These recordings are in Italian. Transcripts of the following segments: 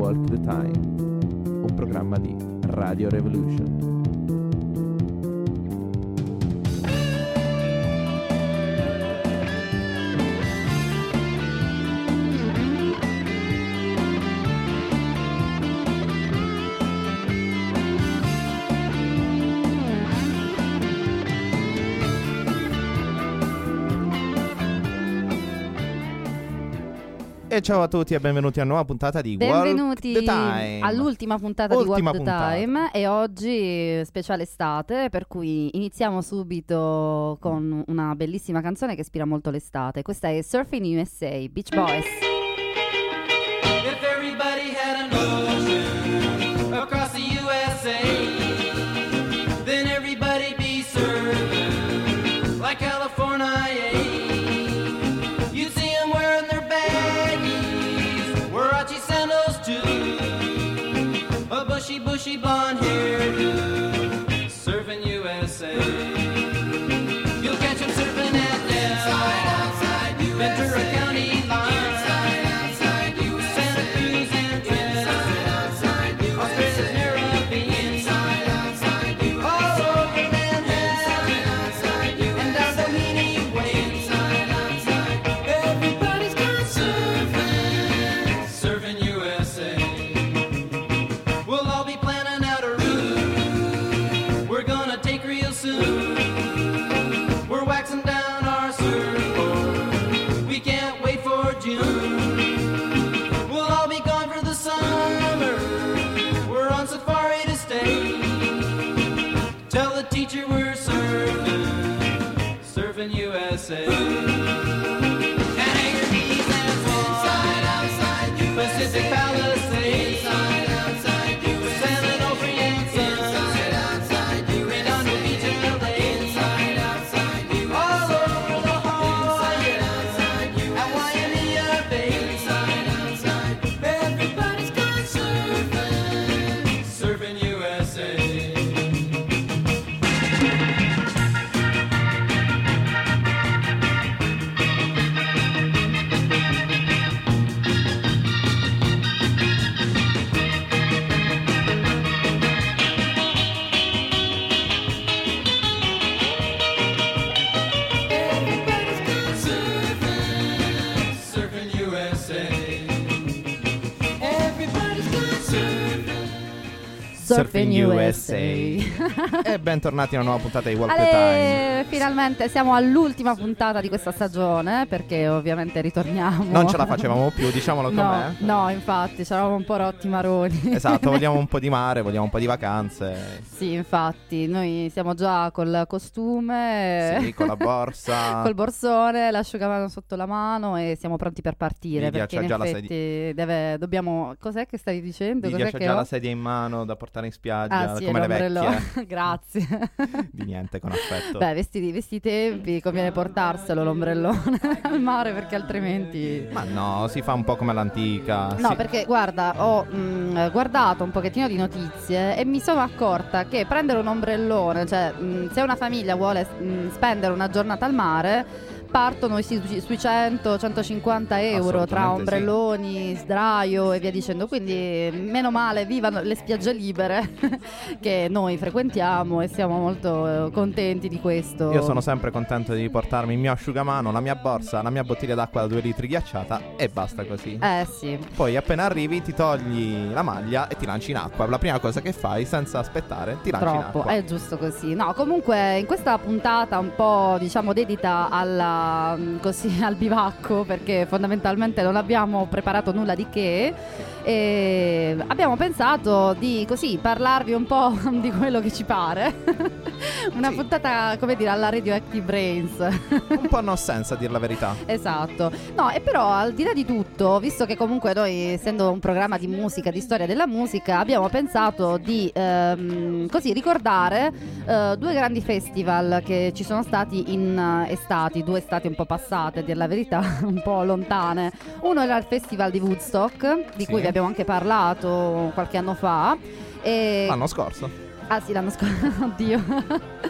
Walk the Time, un programma di Radio Revolution. E ciao a tutti e benvenuti a una nuova puntata di Walk the Time. All'ultima puntata di Walk the Time. E oggi speciale estate, per cui iniziamo subito con una bellissima canzone che ispira molto l'estate. Questa è Surfing USA, Beach Boys. If everybody had an ocean across the USA, then everybody'd be surfing like California. You'd see them wearing their baggies, Warachi sandals too, a bushy blonde hairdo, surfing USA. You'll catch them surfing at Del, Ventura County line. USA. And Anchor Keys and Swan, Pacific Palisades, San Onofre and Sun, Redondo Beach and LA, all over the Hawaii, at Waimea Bay. Everybody's gone surfing, surfing USA. Surfing USA. E bentornati a una nuova puntata di Walk the Time. Finalmente siamo all'ultima puntata di questa stagione, perché ovviamente ritorniamo. Non ce la facevamo più, diciamolo com'è. No, infatti, ci eravamo un po' rotti i maroni. Esatto, vogliamo un po' di mare, vogliamo un po' di vacanze. Sì, infatti, noi siamo già col costume, sì, con la borsa, col borsone, l'asciugamano sotto la mano e siamo pronti per partire. Lidia perché in già effetti dobbiamo. Cos'è che stavi dicendo? Lidia Cos'è c'ha già la sedia in mano da portare in spiaggia, sì, come le vecchie. Grazie. Di niente, con affetto. Beh, vesti tempi, conviene portarselo l'ombrellone al mare, perché altrimenti... Ma no, si fa un po' come all'antica. No, sì. perché guarda, ho guardato un pochettino di notizie e mi sono accorta che prendere un ombrellone, cioè se una famiglia vuole spendere una giornata al mare, partono sui 100-150 euro tra ombrelloni, sdraio e via dicendo. Quindi meno male, vivano le spiagge libere che noi frequentiamo e siamo molto contenti di questo. Io sono sempre contento di portarmi il mio asciugamano, la mia borsa, la mia bottiglia d'acqua da 2 litri ghiacciata e basta così. Sì. Poi appena arrivi ti togli la maglia e ti lanci in acqua. La prima cosa che fai senza aspettare, ti lanci in acqua. È giusto così. No, comunque in questa puntata un po' diciamo dedita al bivacco, perché fondamentalmente non abbiamo preparato nulla di che, e abbiamo pensato di così parlarvi un po' di quello che ci pare. Una puntata, come dire, alla Radioactive Brains. Un po' no sense, a dir la verità. Esatto. No, e però al di là di tutto, visto che comunque noi, essendo un programma di musica, di storia della musica, abbiamo pensato di così ricordare 2 grandi festival che ci sono stati in estati, 2 estati un po' passate, a dir la verità, un po' lontane. Uno era il festival di Woodstock, di cui vi abbiamo anche parlato qualche anno fa. L'anno scorso. Ah sì, l'anno scorso, oddio.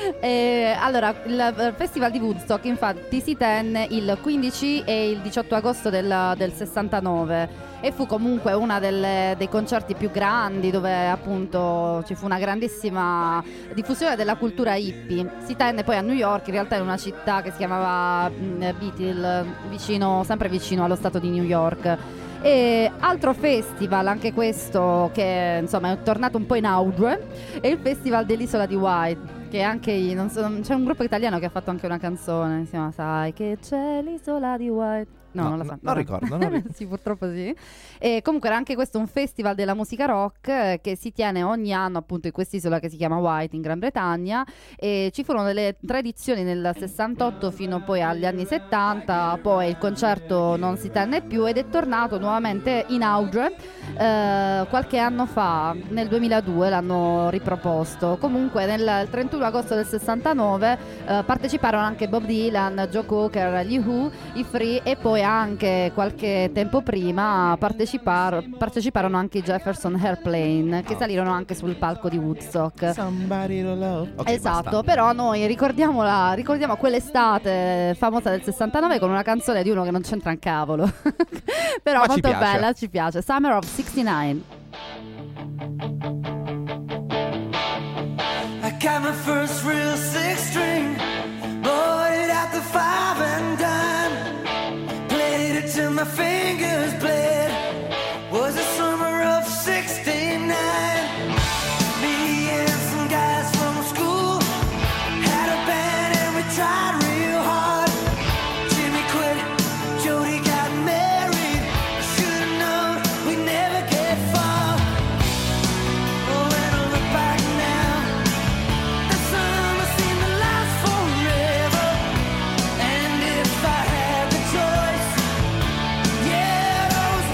Allora, il Festival di Woodstock infatti si tenne il 15 e il 18 agosto del 69 e fu comunque una dei concerti più grandi, dove appunto ci fu una grandissima diffusione della cultura hippie. Si tenne poi a New York, in realtà in una città che si chiamava Bethel, sempre vicino allo stato di New York. E altro festival, anche questo che insomma è tornato un po' in auge, è il Festival dell'Isola di White, che anche c'è un gruppo italiano che ha fatto anche una canzone, si chiama Sai che c'è l'isola di White. No, non la so. Non ricordo. Sì, purtroppo sì. E comunque era anche questo un festival della musica rock che si tiene ogni anno appunto in quest'isola che si chiama White in Gran Bretagna, e ci furono delle 3 edizioni nel 68 fino poi agli anni 70, poi il concerto non si tenne più ed è tornato nuovamente in auge qualche anno fa, nel 2002 l'hanno riproposto. Comunque nel 31 agosto del 69 parteciparono anche Bob Dylan, Joe Cocker, gli Who, i Free, e poi anche qualche tempo prima parteciparono anche i Jefferson Airplane, che salirono anche sul palco di Woodstock. Somebody to love. Ok, Esatto, basta. però noi ricordiamo quell'estate famosa del 69 con una canzone di uno che non c'entra un cavolo. Però Ma ci molto piace. bella, ci piace. Summer of 69. I got my first real 6-string, bought it at the 5 and dime, played it till my fingers bled. Was the summer of 69. Me and some guys from school had a band and we tried real hard. Jimmy quit, Jody got married. Should've known we'd never get far. Oh, when I look back now, the summer seemed to last forever. And if I had the choice, yeah, those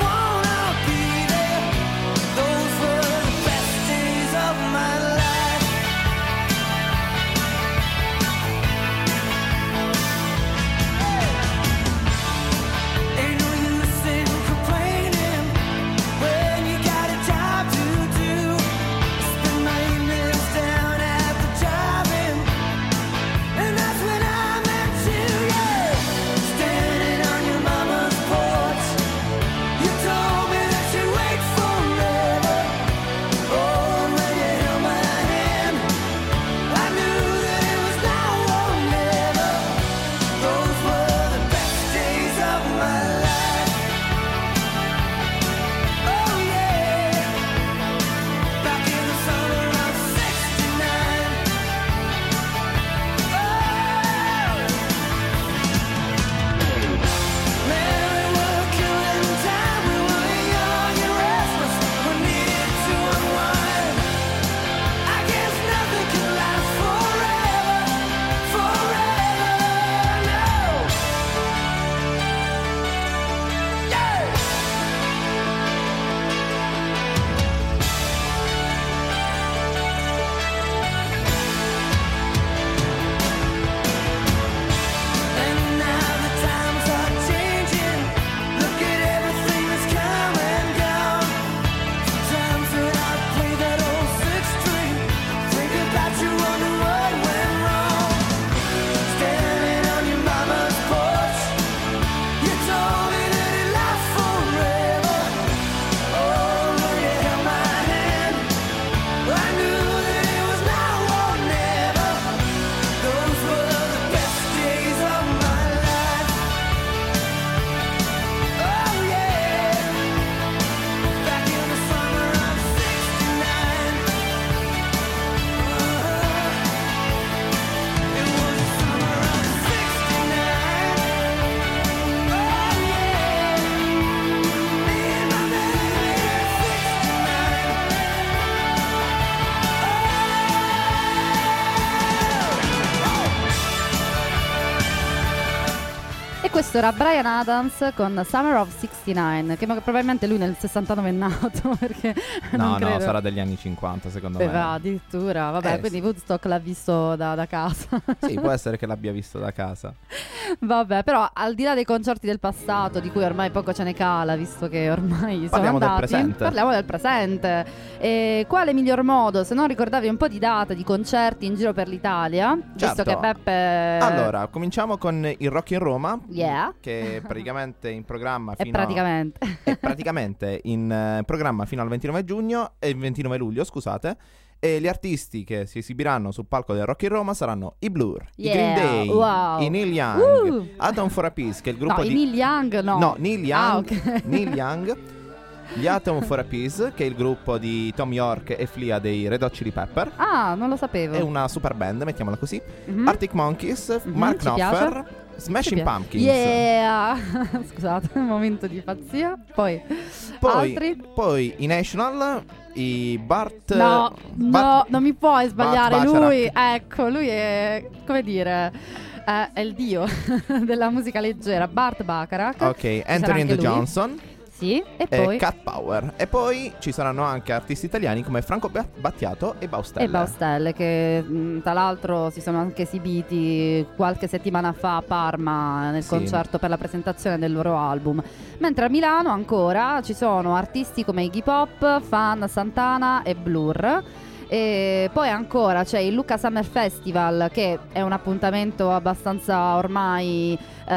Questo era Bryan Adams con Summer of 69, che probabilmente lui nel 69 è nato, perché non No, credo. sarà degli anni 50 secondo Beh, me. va, addirittura, vabbè, quindi sì. Woodstock l'ha visto da casa. Sì, può essere che l'abbia visto da casa. Vabbè, però al di là dei concerti del passato, di cui ormai poco ce ne cala, visto che ormai Parliamo sono del andati, presente. parliamo del presente. E quale miglior modo, se non ricordavi un po' di date, di concerti in giro per l'Italia, visto Certo. che Beppe... Allora, cominciamo con il Rock in Roma, Yeah. che è praticamente in programma E fino praticamente. è praticamente in programma fino al 29 giugno e il 29 luglio, scusate. E gli artisti che si esibiranno sul palco del Rock in Roma saranno i Blur, Yeah, i Green Day, wow. i Neil Young, Uh. Atom for a Peace, che è il gruppo No, di i Neil Young no. No, Neil Young, Ah, ok. Neil Young, gli Atom for a Peace, che è il gruppo di Tom York e Flea dei Red Hot Chili Pepper. Ah, non lo sapevo. È una super band, mettiamola così. Mhm. Arctic Monkeys, Mhm, Mark ci piace. Knopfler, Smashing Ci piace. Pumpkins. Yeah. Scusate, un momento di pazzia. Poi altri? Poi i National, i Bart. No, no, non mi puoi sbagliare. Bart Lui, Bacharach. ecco, lui è, come dire, è il dio della musica leggera. Bart Bacharach. Ok, Ci sarà Anthony anche and the lui. Johnson Sì, e e poi Cat Power. E poi ci saranno anche artisti italiani come Franco Battiato e Baustelle. e Baustelle, che tra l'altro si sono anche esibiti qualche settimana fa a Parma nel Sì. concerto per la presentazione del loro album. Mentre a Milano ancora ci sono artisti come Iggy Pop, Fan, Santana e Blur. E poi ancora c'è il Lucca Summer Festival, che è un appuntamento abbastanza ormai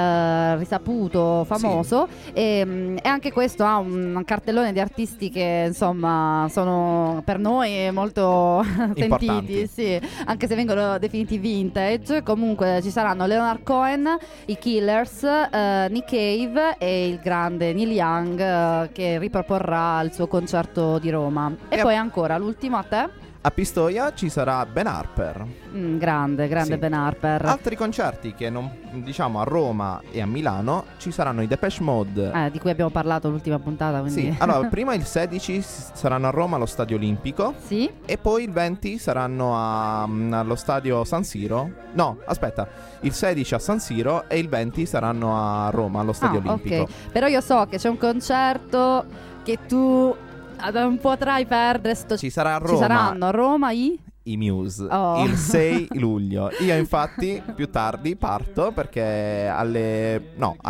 risaputo, famoso, e anche questo ha un cartellone di artisti che insomma sono per noi molto sentiti, Importanti. sì, anche se vengono definiti vintage. Comunque ci saranno Leonard Cohen, i Killers, Nick Cave e il grande Neil Young, che riproporrà il suo concerto di Roma. E E poi ancora l'ultimo a te. A Pistoia ci sarà Ben Harper. Grande Sì. Ben Harper. Altri concerti che non, diciamo, a Roma e a Milano ci saranno i Depeche Mode. Di cui abbiamo parlato l'ultima puntata, quindi... Sì, allora prima il 16 saranno a Roma allo Stadio Olimpico Sì? e poi il 20 saranno allo Stadio San Siro. No, aspetta, il 16 a San Siro e il 20 saranno a Roma allo Stadio Olimpico. Ok. Però io so che c'è un concerto che tu non potrai perdere. Ci sarà a Ci Roma saranno a Roma i Muse Oh. il 6 luglio. Io infatti più tardi parto perché alle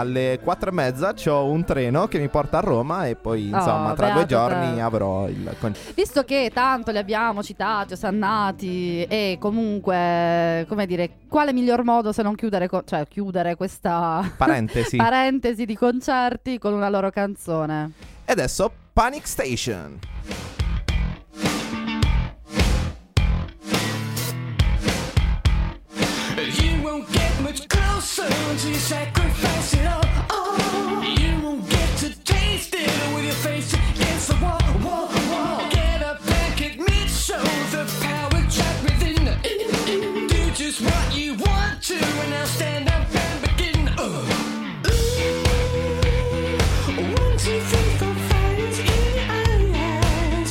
4:30 c'ho un treno che mi porta a Roma e poi insomma tra 2 beato giorni te. avrò il Visto che tanto li abbiamo citati, osannati, e comunque, come dire, quale miglior modo se non chiudere chiudere questa parentesi. parentesi di concerti con una loro canzone. E adesso Panic Station. You won't get much closer until you sacrifice it all. Oh, you won't get to taste it with your face against the wall, wall, wall. Get up and admit, show the power trapped within. Do just what you want to, and now stand up and begin. Ooh. 1, 2, 3, 4, 5 in your eyes.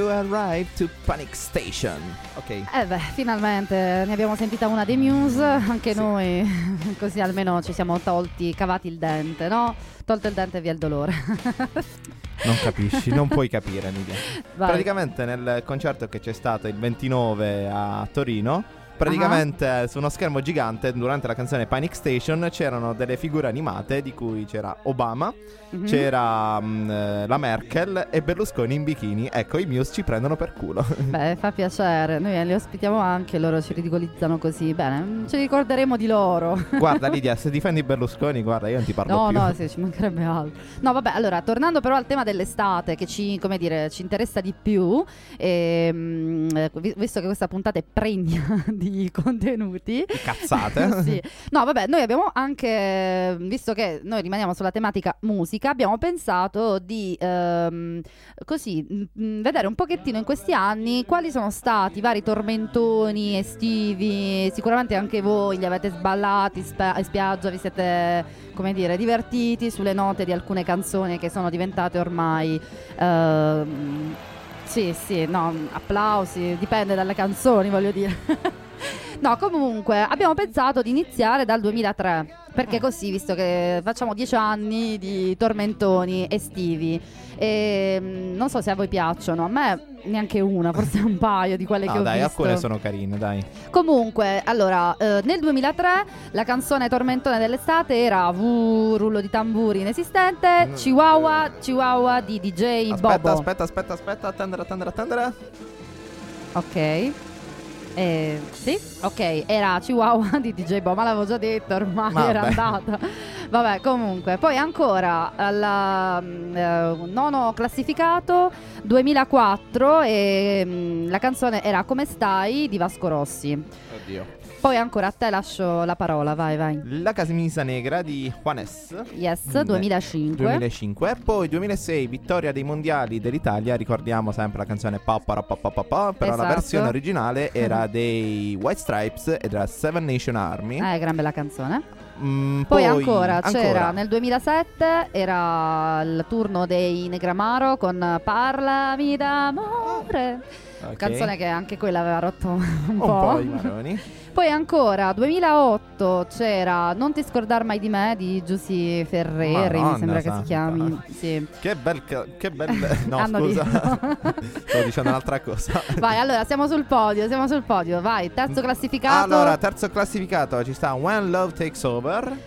you arrive to Panic Station. Ok. Finalmente ne abbiamo sentita una dei Muse, anche noi, così almeno ci siamo cavati il dente, no? Tolto il dente e via il dolore. Non capisci, non puoi capire, Nidia. Vai. Praticamente nel concerto che c'è stato il 29 a Torino, praticamente su uno schermo gigante durante la canzone Panic Station c'erano delle figure animate di cui c'era Obama, c'era la Merkel e Berlusconi in bikini. Ecco, i Muse ci prendono per culo. Beh, fa piacere, noi li ospitiamo anche, loro ci ridicolizzano così. Bene, ci ricorderemo di loro. Guarda Lidia, se difendi Berlusconi, guarda, io non ti parlo più. No, sì, ci mancherebbe altro. No, vabbè, allora, tornando però al tema dell'estate, che ci interessa di più, visto che questa puntata è pregna di contenuti, Cazzate. sì. No, vabbè, noi abbiamo anche, visto che noi rimaniamo sulla tematica musica, abbiamo pensato di vedere un pochettino in questi anni quali sono stati i vari tormentoni estivi. Sicuramente anche voi li avete sballati in spiaggia, vi siete, come dire, divertiti sulle note di alcune canzoni che sono diventate ormai sì, no, applausi, dipende dalle canzoni, voglio dire. No, comunque abbiamo pensato di iniziare dal 2003, perché così, visto che facciamo 10 anni di tormentoni estivi, e non so se a voi piacciono, a me neanche una, forse un paio di quelle che ho dai, visto. alcune sono carine, dai. Comunque, allora, nel 2003 la canzone tormentone dell'estate era rullo di tamburi inesistente, Chihuahua di DJ Bobo. Aspetta, attendere. Ok. Sì, ok, era Chihuahua di DJ Bobo, ma l'avevo già detto, ormai era andata. Vabbè, comunque, poi ancora al nono classificato 2004 e la canzone era Come stai di Vasco Rossi. Oddio. Poi ancora a te lascio la parola, vai. La camisa negra di Juanes. Yes, 2005. Poi 2006 vittoria dei mondiali dell'Italia. Ricordiamo sempre la canzone Però Esatto. la versione originale era dei White Stripes ed era Seven Nation Army. Gran bella canzone. Poi ancora c'era nel 2007 era il turno dei Negramaro con Parlami d'amore. Okay. Canzone che anche quella aveva rotto un po'. po' i maroni. Poi ancora 2008 c'era Non ti scordar mai di me di Giussi Ferreri, Madonna mi sembra che santa. si chiami. Sì. Che bel no, Hanno scusa. Sto dicendo un'altra cosa. Vai, allora siamo sul podio. Vai, terzo classificato. Allora, terzo classificato ci sta When Love Takes Over.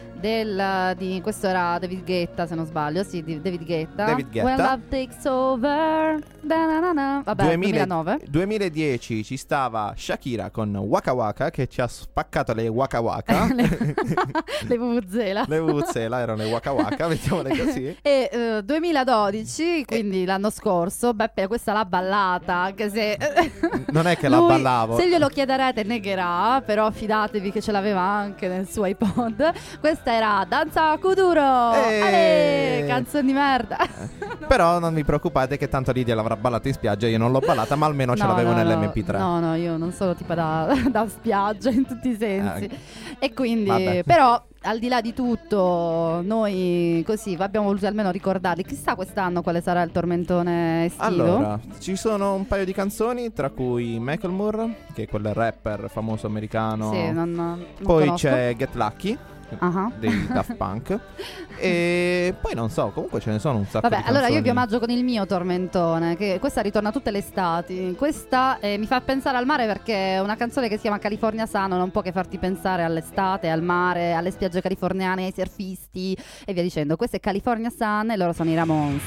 Questo era David Guetta, se non sbaglio. Sì, di David Guetta. When Love Takes Over. Vabbè, 2009. 2010 ci stava Shakira con Waka Waka, che ci ha spaccato le Waka Waka. Le vuvuzela. Le vuvuzela erano le Waka Waka, mettiamole così. E 2012, quindi l'anno scorso, Beppe questa l'ha ballata, anche se non è che la ballavo. Se glielo chiederete negherà, però fidatevi che ce l'aveva anche nel suo iPod. Questa era Danza Kuduro. Ale, canzone di merda. Però non vi preoccupate che tanto Lidia l'avrà ballata in spiaggia. Io non l'ho ballata, ma almeno ce l'avevo nell'MP3. No, io non sono tipo da spiaggia in tutti i sensi. E quindi Vabbè. però al di là di tutto, noi così abbiamo voluto almeno ricordarli. Chissà quest'anno quale sarà il tormentone estivo. Allora, ci sono un paio di canzoni, tra cui Macklemore, che è quel rapper famoso americano. Sì, non Poi conosco. c'è Get Lucky dei Daft Punk. E poi non so, comunque ce ne sono un sacco di Vabbè, canzoni. allora io vi omaggio con il mio tormentone, che questa ritorna tutte le estati. Questa mi fa pensare al mare, perché è una canzone che si chiama California Sun, non può che farti pensare all'estate, al mare, alle spiagge californiane, ai surfisti e via dicendo. Questa è California Sun e loro sono i Ramones.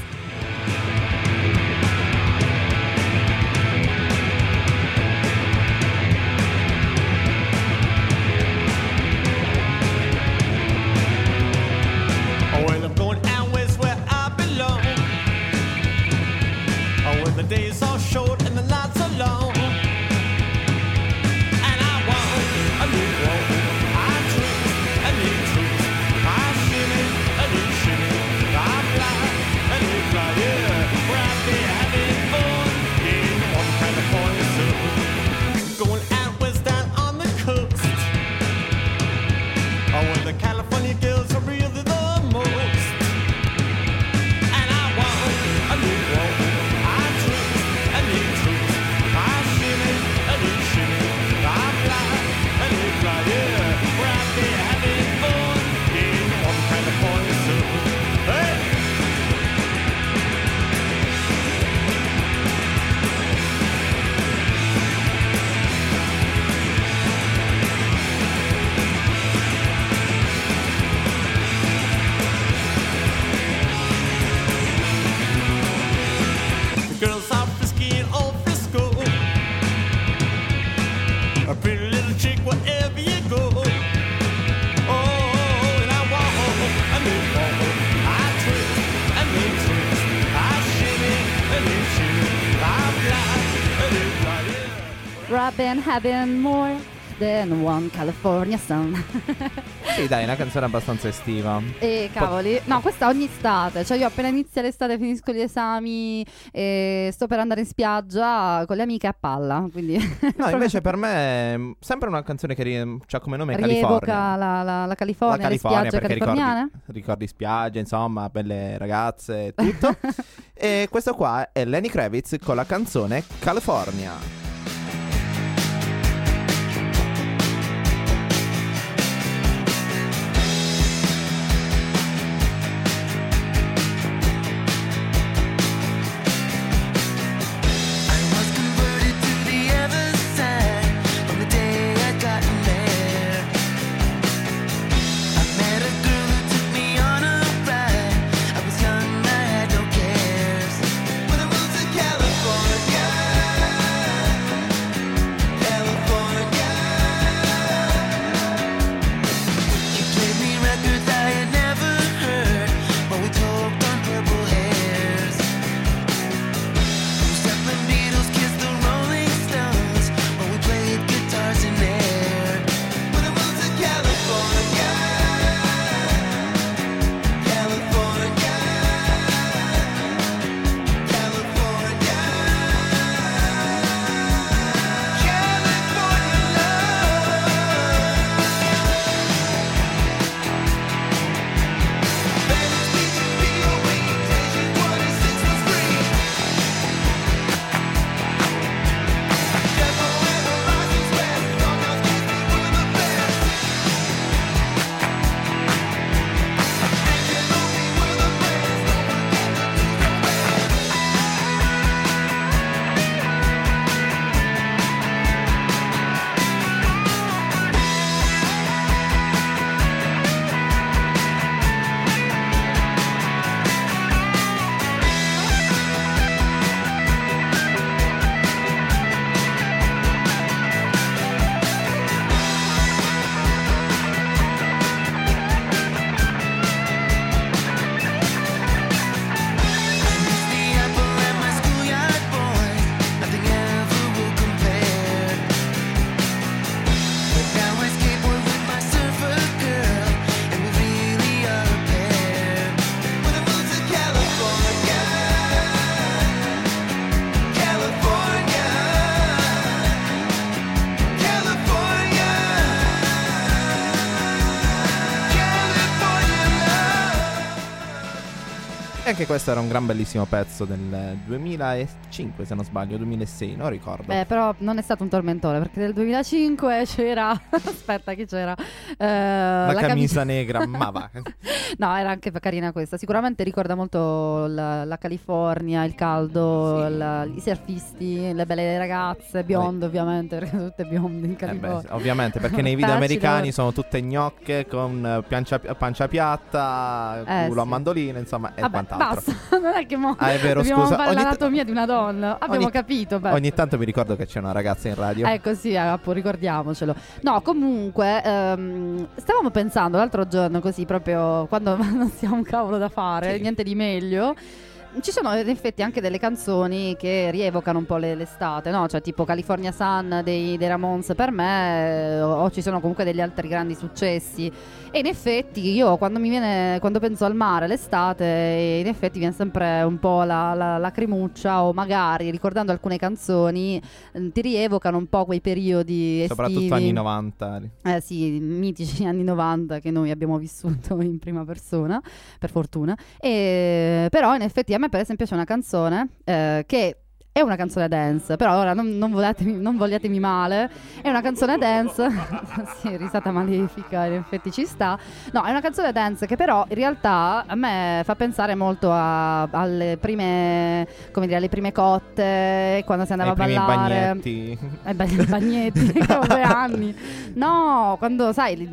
Well, I'm going out west where I belong. Oh, when the days are short and the nights are long. And I want a new road. I treat a new treat. I shimmy, a new shimmy. I fly, a new fly. Robin having more than one California sun. Sì, dai, è una canzone abbastanza estiva. E cavoli, no, questa ogni estate, cioè io appena inizia l'estate finisco gli esami e sto per andare in spiaggia con le amiche a palla, quindi No, invece per me è sempre una canzone che c'ha come nome rievoca California. la California, le spiagge perché californiane. ricordi spiagge, insomma, belle ragazze e tutto. E questo qua è Lenny Kravitz con la canzone California. Anche questo era un gran bellissimo pezzo del 2005, se non sbaglio, 2006, non ricordo. Però non è stato un tormentone, perché nel 2005 c'era aspetta, chi c'era? La camisa negra, ma va. No, era anche carina questa. Sicuramente ricorda molto la California, il caldo, Sì. i surfisti, le belle ragazze, bionde ovviamente, perché sono tutte bionde in California. Ovviamente, perché nei video Facile. americani sono tutte gnocche con pancia piatta, culo a sì. mandolina, insomma, e Vabbè, quant'altro. basta, non è che È vero, dobbiamo scusa. fare l'anatomia di una donna. Abbiamo capito. Beh. Ogni tanto mi ricordo che c'è una ragazza in radio. Ecco, sì, ricordiamocelo. No, comunque, stavamo pensando l'altro giorno, così proprio quando non si ha un cavolo da fare, Sì. niente di meglio. Ci sono in effetti anche delle canzoni che rievocano un po' l'estate, no? Cioè tipo California Sun dei Ramones per me, o ci sono comunque degli altri grandi successi. E in effetti io quando penso al mare, l'estate, in effetti viene sempre un po' la lacrimuccia, o magari ricordando alcune canzoni ti rievocano un po' quei periodi estivi. Soprattutto anni 90. Sì, mitici anni 90 che noi abbiamo vissuto in prima persona, per fortuna. Però in effetti a me per esempio c'è una canzone che è una canzone dance, però ora non vogliatemi male, è una canzone dance. Sì, risata malefica, in effetti ci sta. No, è una canzone dance che però in realtà a me fa pensare molto alle prime, come dire, alle prime cotte, quando si andava a ballare. I Bagnetti, che avevo 2 anni. No, quando sai,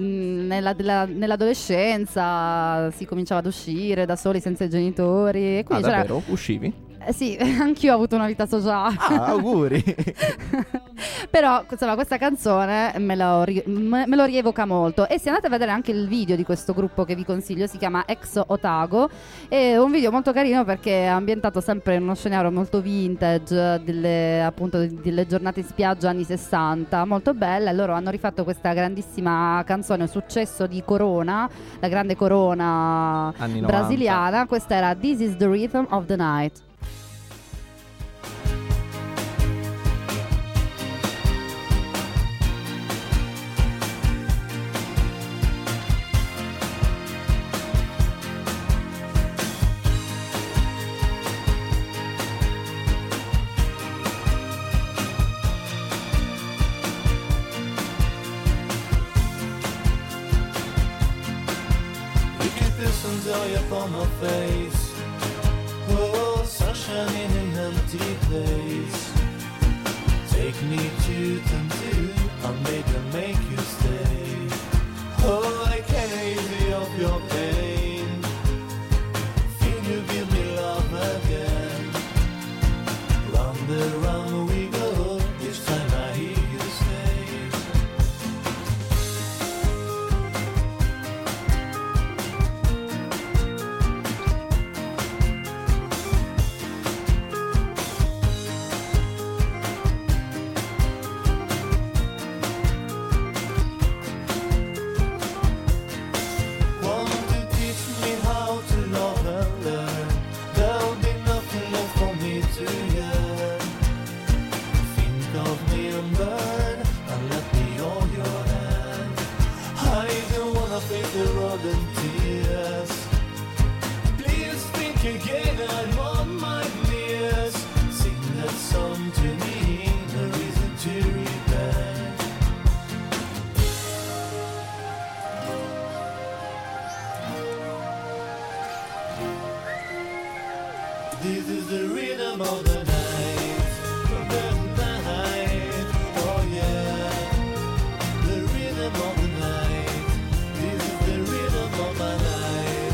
nell'adolescenza si cominciava ad uscire da soli senza i genitori. E quindi c'era. Davvero? Uscivi? Sì, anch'io ho avuto una vita sociale. Ah, auguri. Però insomma questa canzone me lo rievoca molto. E se andate a vedere anche il video di questo gruppo che vi consiglio, si chiama Exo Otago, è un video molto carino perché è ambientato sempre in uno scenario molto vintage delle giornate in spiaggia anni 60, molto bella. E loro hanno rifatto questa grandissima canzone, un successo di Corona, la grande Corona Anni 90. brasiliana. Questa era This is the Rhythm of the Night. Joy upon my face, oh, sunshine in an empty place. Take me to Tantu, I'll make you stay. Oh, I can't easy off your pain. Feel you give me love again. Round we go, each time I hear you say. This is the rhythm of the night, oh yeah, the rhythm of the night. This is the rhythm of my life,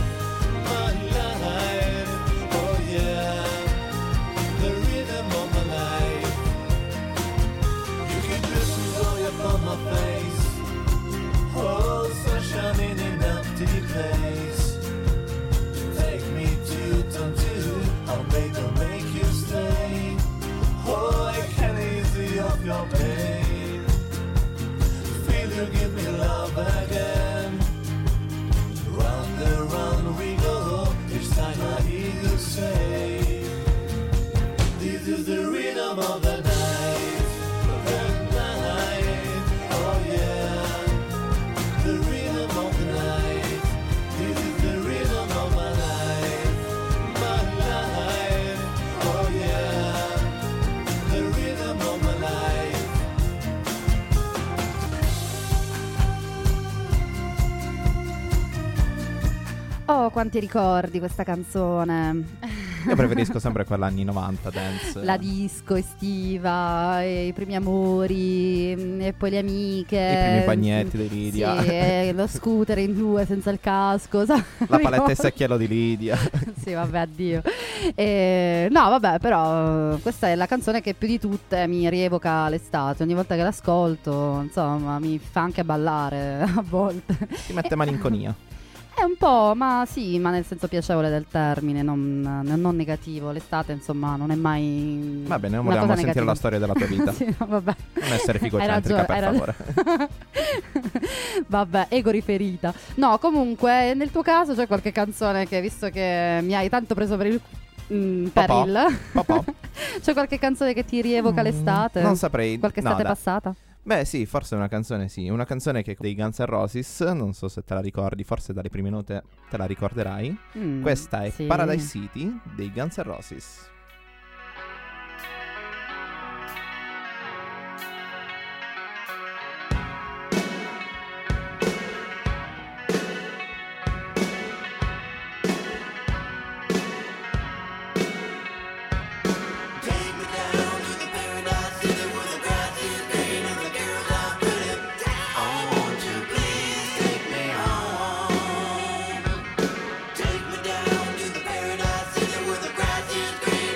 oh yeah, the rhythm of my life. You can just joy upon my face, oh, sunshine in an empty place. Take me to Tantu, I'll make you stay. Oh, I can easy off your pain. Feel you give me love again. Round we go, each time I hear you say. This is the rhythm of the night, oh yeah, the rhythm of the night. This is the rhythm of my life, oh yeah, the rhythm of my life. Oh, quanti ricordi questa canzone. Io preferisco sempre quella anni 90 dance. La disco estiva, e i primi amori, e poi le amiche. I primi bagnetti di Lidia. Sì, e lo scooter in due senza il casco. La paletta e secchiello di Lidia. Sì, vabbè, addio. No, vabbè, però questa è la canzone che più di tutte mi rievoca l'estate. Ogni volta che l'ascolto, insomma, mi fa anche ballare a volte. Ti mette malinconia. È un po', ma sì, ma nel senso piacevole del termine, non negativo. L'estate, insomma, non è mai. Va bene, non una vogliamo cosa sentire negativa. la storia della tua vita. Sì, no, vabbè. Non essere Hai figocentrica, ragione, per favore. Vabbè, ego riferita. No, comunque, nel tuo caso c'è qualche canzone che, visto che mi hai tanto preso per il Papà. c'è qualche canzone che ti rievoca l'estate? Non saprei. Qualche No, estate dai. passata? Beh sì, forse una canzone sì. Una canzone che è dei Guns N' Roses. Non so se te la ricordi, forse dalle prime note te la ricorderai. Questa è sì. Paradise City dei Guns N' Roses. Take me down to the paradise city where the grass is green and the girls are pretty. Oh, won't you please take me home? Take me down to the paradise city where the grass is green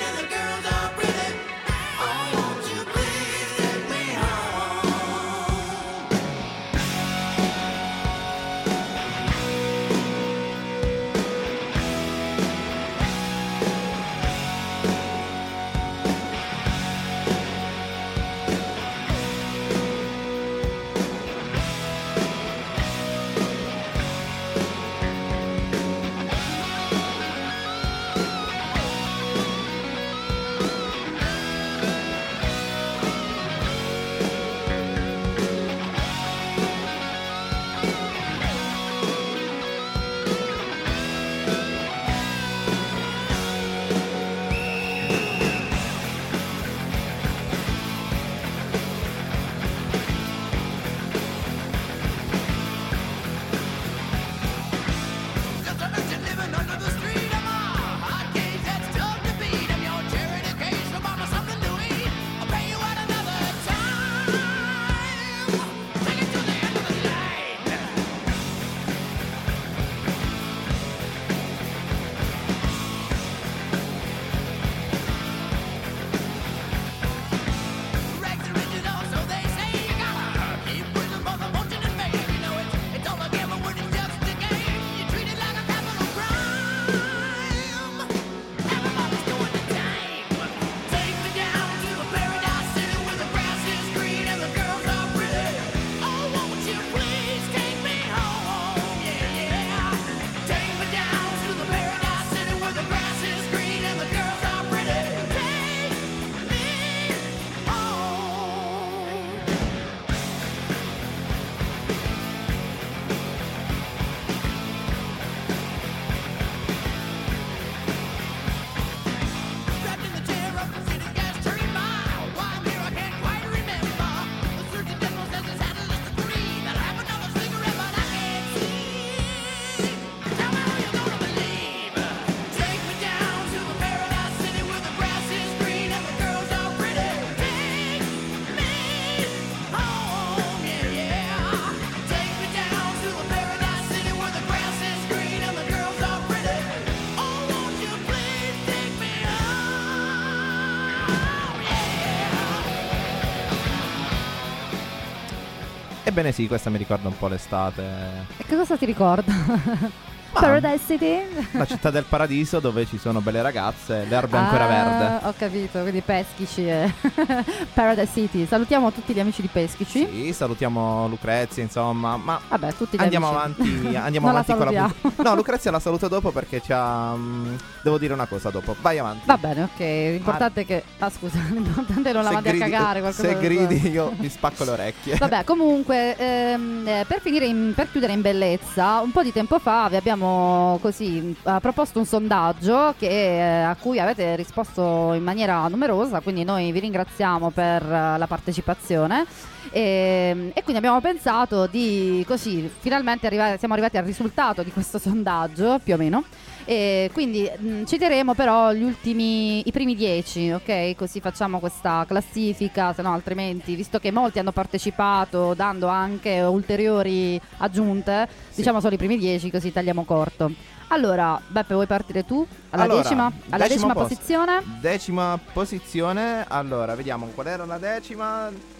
Ebbene sì, questa mi ricorda un po' l'estate. E che cosa ti ricorda? Paradise City? La città del paradiso dove ci sono belle ragazze, l'erba è ancora verde. Ho capito, quindi Peschici e Paradise City. Salutiamo tutti gli amici di Peschici. Sì, salutiamo Lucrezia, insomma, ma Vabbè, tutti gli andiamo amici. avanti Non la con la salutiamo. No, Lucrezia la saluto dopo perché devo dire una cosa dopo. Vai avanti. Va bene, ok. L'importante è che. Ah, scusa, l'importante è non la mandi a cagare. Se gridi io mi spacco le orecchie. Vabbè, comunque, per chiudere in bellezza, un po' di tempo fa vi abbiamo così proposto un sondaggio a cui avete risposto in maniera numerosa, quindi noi vi ringraziamo per la partecipazione. E quindi abbiamo pensato di così finalmente siamo arrivati al risultato di questo sondaggio, più o meno. E quindi citeremo però i primi 10, ok? Così facciamo questa classifica, se no altrimenti, visto che molti hanno partecipato dando anche ulteriori aggiunte, diciamo solo i primi 10 così tagliamo corto. Allora, Beppe, vuoi partire tu? Alla decima posizione? Decima posizione, allora vediamo qual era la decima.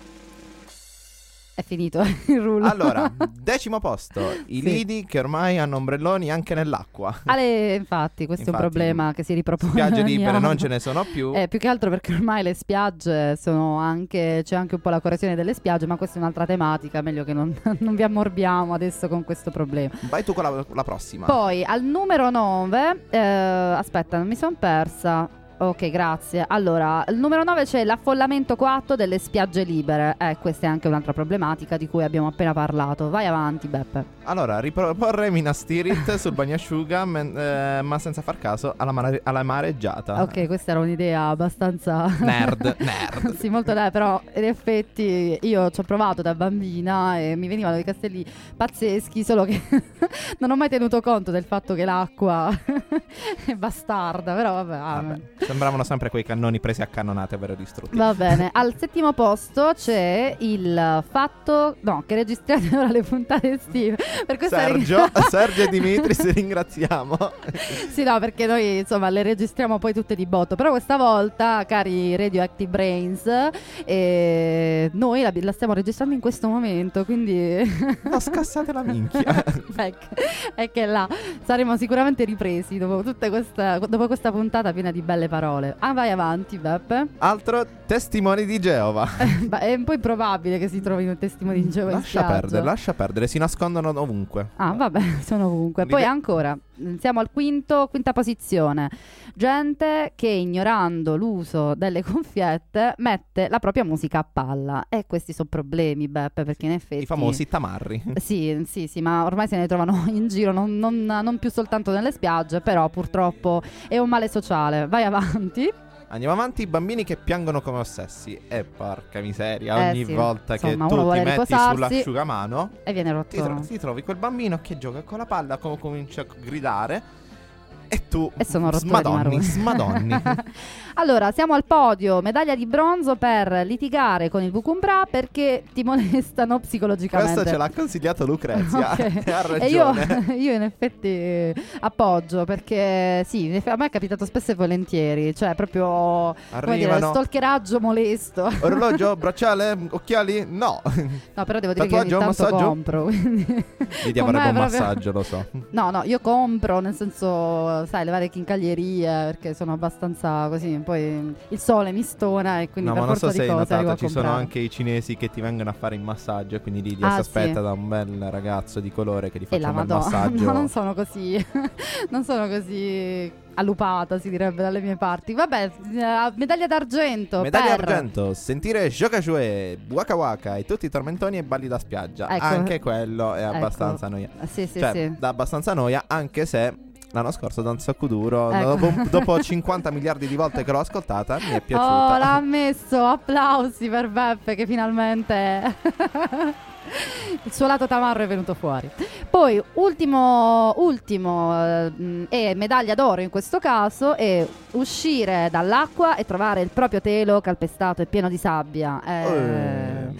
È finito il rullo. Allora, decimo posto, i lidi che ormai hanno ombrelloni anche nell'acqua. Infatti, questo è un problema che si ripropone. Spiagge ogni libere anno. non ce ne sono più. Più che altro perché ormai le spiagge c'è anche un po' la correzione delle spiagge, ma questa è un'altra tematica, meglio che non vi ammorbiamo adesso con questo problema. Vai tu con la prossima. Poi al numero 9, aspetta, non mi sono persa. Ok, grazie. Allora, al numero 9 c'è l'affollamento coatto delle spiagge libere. Questa è anche un'altra problematica di cui abbiamo appena parlato. Vai avanti, Beppe. Allora, riproporre Minas Tirith sul bagnasciuga, ma senza far caso alla mareggiata. Ok, questa era un'idea abbastanza nerd. Sì, molto nerd, però in effetti io ci ho provato da bambina e mi venivano dei castelli pazzeschi, solo che non ho mai tenuto conto del fatto che l'acqua è bastarda, però vabbè. Sembravano sempre quei cannoni presi a cannonate per distrutti. Va bene, al settimo posto c'è il fatto che registrate ora le puntate estive. Per questa Sergio e Dimitris ringraziamo. Sì, no, perché noi insomma le registriamo poi tutte di botto. Però questa volta, cari Radioactive Brains, noi la stiamo registrando in questo momento, quindi no, scassate la minchia. È che là saremo sicuramente ripresi dopo questa puntata piena di belle parole. Vai avanti, Beppe. Altro testimoni di Geova. È un po' improbabile che si trovino testimoni di Geova. Lascia perdere, si nascondono ovunque. Ah, vabbè, sono ovunque. Poi ancora, siamo al quinta posizione. Gente che ignorando l'uso delle cuffiette mette la propria musica a palla. E questi sono problemi, Beppe, perché in effetti i famosi tamarri. Sì, ma ormai se ne trovano in giro, non più soltanto nelle spiagge, però purtroppo è un male sociale. Vai avanti. Andiamo avanti, i bambini che piangono come ossessi. E porca miseria, ogni volta che tu ti metti sull'asciugamano e viene rotto. Ti trovi quel bambino che gioca con la palla, come comincia a gridare. E tu sono smadonni. Allora, siamo al podio, medaglia di bronzo per litigare con il Vukumbra perché ti molestano psicologicamente. Questo ce l'ha consigliato Lucrezia. Okay. Ha ragione. E io in effetti appoggio, perché sì, a me è capitato spesso e volentieri, cioè proprio stalkeraggio molesto. Orologio, bracciale, occhiali? No, però devo dire che ogni tanto massaggio? Compro, quindi Vedi avrebbe un massaggio, lo so. No, io compro, nel senso, sai, le varie chincaglierie, perché sono abbastanza così, poi il sole mi stona e quindi per forza di cose arrivo a ci sono comprare. anche i cinesi che ti vengono a fare il massaggio e quindi lì si aspetta da un bel ragazzo di colore che gli faccia un bel massaggio. No, non sono così allupata, si direbbe dalle mie parti. Vabbè, medaglia d'argento. D'argento, sentire Joga Joué, Waka Waka e tutti i tormentoni e balli da spiaggia. Ecco. Anche quello è abbastanza noia. Sì. Da abbastanza noia, anche se l'anno scorso Danza Kuduro, ecco. dopo 50 miliardi di volte che l'ho ascoltata, mi è piaciuta. Oh, l'ha ammesso, applausi per Beppe che finalmente il suo lato tamarro è venuto fuori. Poi ultimo e medaglia d'oro in questo caso è uscire dall'acqua e trovare il proprio telo calpestato e pieno di sabbia.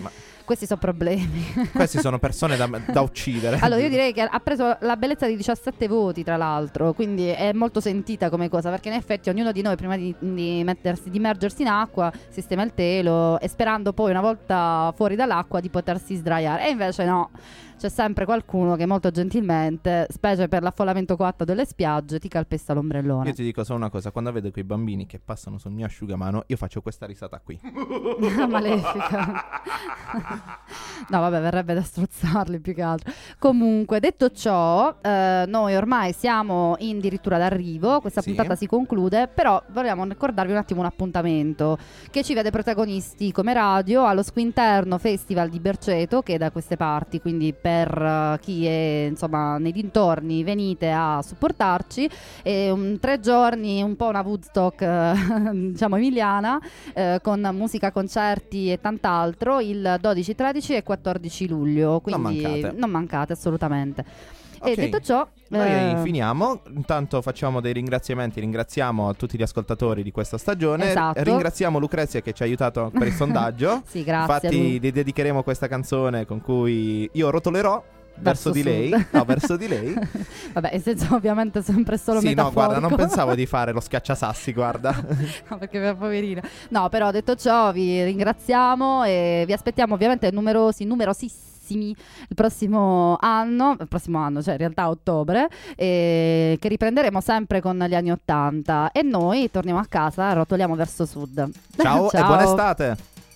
Questi sono problemi. Questi sono persone da uccidere. Allora io direi che ha preso la bellezza di 17 voti, tra l'altro, quindi è molto sentita come cosa, perché in effetti ognuno di noi prima di immergersi in acqua sistema il telo, e sperando poi una volta fuori dall'acqua di potersi sdraiare, e invece no, c'è sempre qualcuno che molto gentilmente, specie per l'affollamento coatto delle spiagge, ti calpesta l'ombrellone. Io ti dico solo una cosa: quando vedo quei bambini che passano sul mio asciugamano, io faccio questa risata qui. Malefica. No, vabbè, verrebbe da strozzarli più che altro. Comunque, detto ciò, noi ormai siamo addirittura d'arrivo. Questa Sì. puntata si conclude, però vogliamo ricordarvi un attimo un appuntamento che ci vede protagonisti come radio allo Squinterno Festival di Berceto, che è da queste parti, quindi per chi è insomma nei dintorni venite a supportarci. È 3 giorni, un po' una Woodstock diciamo emiliana, con musica, concerti e tant'altro, il 12, 13 e 14 luglio, quindi non mancate assolutamente. Ok. E detto ciò, Noi finiamo. Intanto facciamo dei ringraziamenti. Ringraziamo tutti gli ascoltatori di questa stagione. Esatto. Ringraziamo Lucrezia che ci ha aiutato per il sondaggio. Sì, grazie a Infatti lui. gli dedicheremo questa canzone con cui io rotolerò verso di sud. lei. No, verso di lei. Vabbè, in senso ovviamente sempre solo Sì, no, metaforico. guarda, non pensavo di fare lo schiacciasassi, guarda. No, perché poverina. No, però detto ciò vi ringraziamo e vi aspettiamo ovviamente numerosissimi il prossimo anno, cioè in realtà a ottobre, che riprenderemo sempre con gli anni '80, e noi torniamo a casa, rotoliamo verso sud. Ciao e buona estate.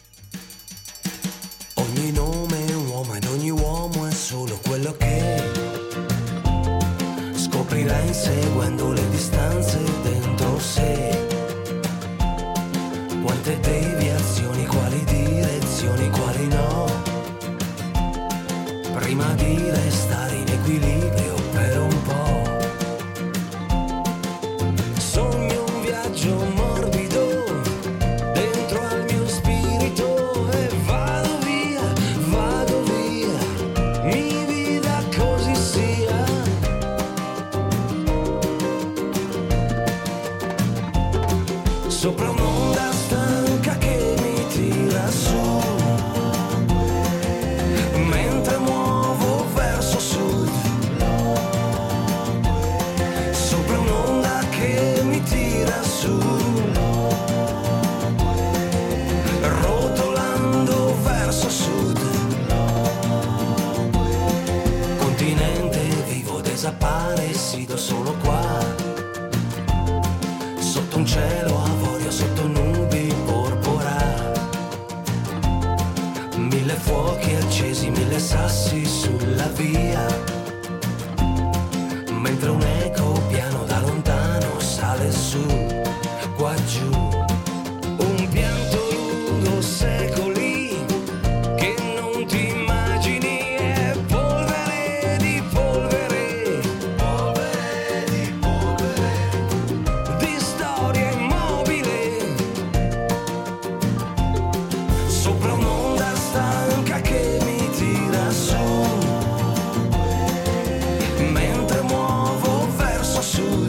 Ogni nome è un uomo ed ogni uomo è solo quello che scoprirà inseguendo le distanze dentro sé. Quante deviazioni, quali direzioni, quali no. Prima di restare in equilibrio per un po'. Sogno un viaggio morbido dentro al mio spirito e vado via, mi vita così sia. Sopra un'onda stanca che mi tira su, mentre muovo verso sud. Sopra un'onda che mi tira su, rotolando verso sud. Continente vivo, desaparecido solo qua, sotto un cielo avorio, sotto nubi porpora. 1000 fuochi accesi, 1000 sassi sulla via, mentre un eco piano da lontano sale su, qua giù. Un pianto lungo secoli che non ti immagini, è polvere di polvere, polvere di polvere, di storia immobile. Sopra un'onda stanca che mi tira su, mentre muovo verso sud.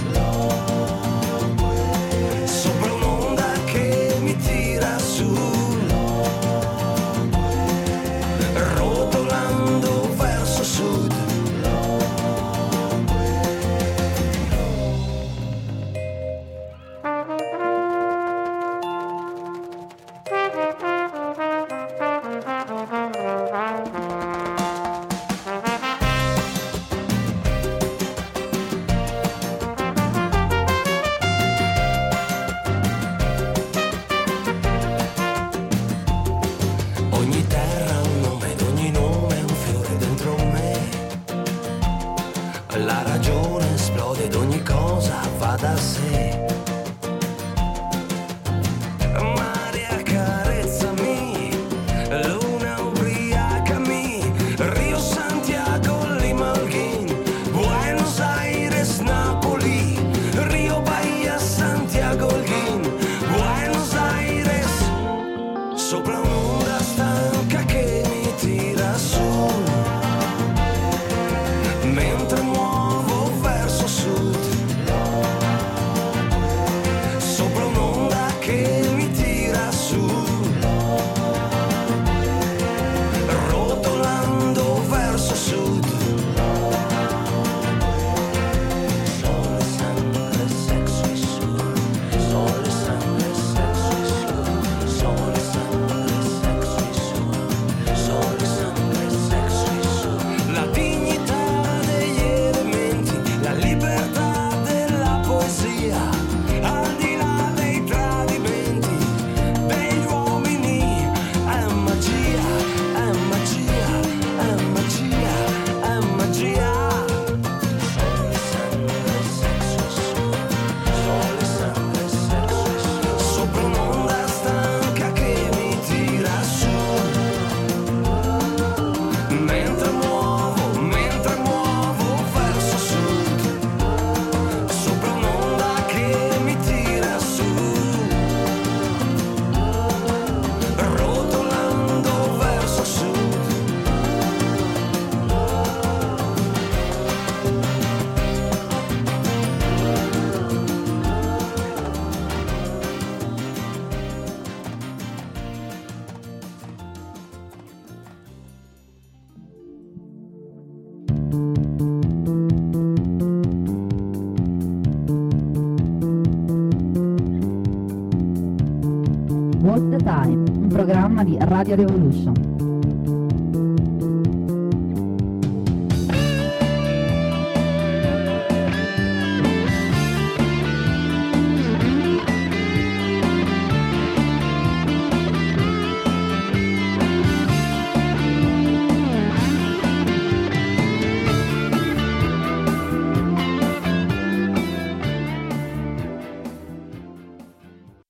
Sopra un'onda che mi tira su, rotolando verso sud. Ogni terra ha un nome ed ogni nome è un fiore dentro me. La ragione esplode ed ogni cosa va da sé. Mare accarezzami, luna ubriacami, Rio Santiago, Lima Holguín, Buenos Aires, Napoli, Rio Bahia, Santiago Holguín, Buenos Aires. Sopra un'onda stanca che mi tira su, mentre muovo verso sud. programma di Radio Revolution.